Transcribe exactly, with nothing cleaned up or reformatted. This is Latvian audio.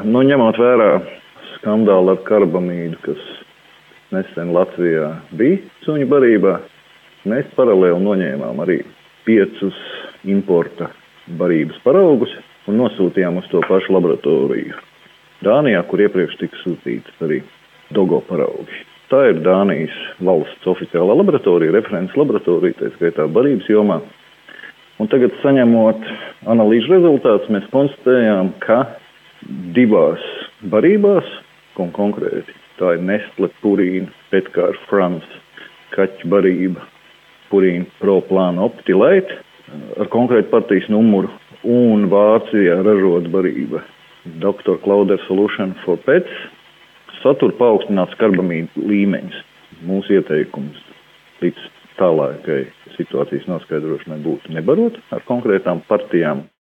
Nu, ņemot vērā skandālu ar karbamīdu, kas nesen Latvijā bija suņu barībā, mēs paralēli noņēmām arī piecus importa barības paraugus un nosūtījām uz to pašu laboratoriju Dānijā, kur iepriekš tika sūtītas arī dogo paraugi. Tā ir Dānijas valsts oficiālā laboratorija, references laboratorija, tā skaitā barības jomā. Un tagad, saņemot analīžu rezultātus, mēs konstatējām, ka divās barībās, un konkrēti, tā ir Nestle Purīna, Petcare France, kaķu barība, Purīna Pro Plan Optilate ar konkrētu partijas numuru un Vācijā ražota barība doktor Klauder Solution for Pets satur paaugstināts karbamīdu līmeņus. Mūsu ieteikums līdz tālākai situācijas noskaidrošanai būtu nebarot ar konkrētām partijām.